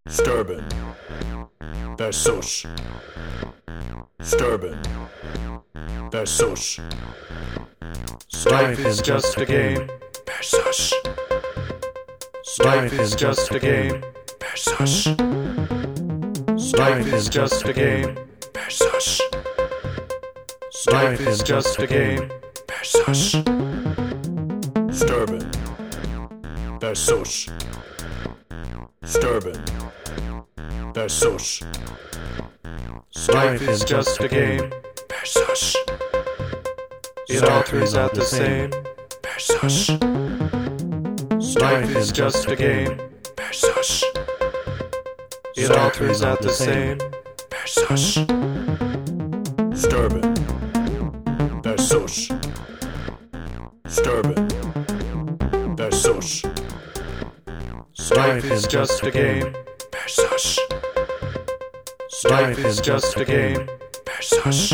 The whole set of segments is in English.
Sterben. Versus. Sterben. Versus. Life is just a game. Versus. Life is just a game. Versus. Life is just a game. Versus. Life is just a game. Versus. Sterben. Versus. Sterben. Versus. Life is just a game. Versus. It all turns out the same. Versus. Life is just a game. Versus. It all turns out the same. Versus. Sterben. Versus. Sterben. Versus. Life is just a game. Versus. Life is just a game. Versus.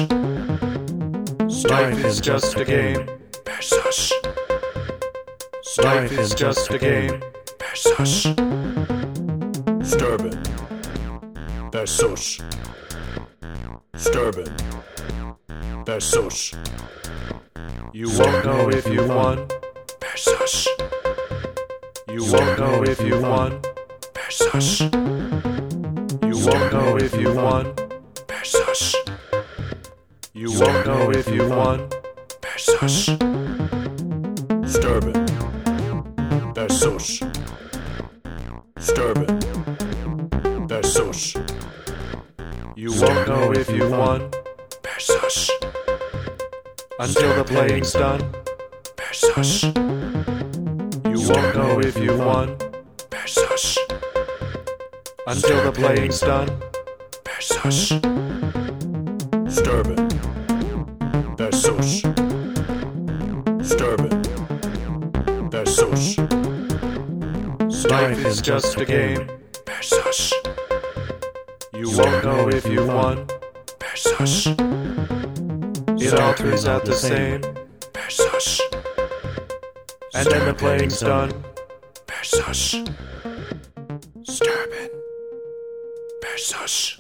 Life is just a game. Versus. Life is just a game. Versus. Sterben. Versus. Sterben. Versus. You won't know if you won. Versus. You won't know if you won. Versus. You won't know if you won. Versus. You won't know if you won. Versus. Sterben. Versus. Sterben. Versus. You won't know if you won Versus. until the playing's done. Versus. You won't know if you won Versus. until the playing's done. Versus. Sterben. Versus. Sterben. Versus. Life is just a game. Versus. You won't know if you won. Versus. It all turns out the same. Versus. And then the playing's done. Versus. Sterben. Versus.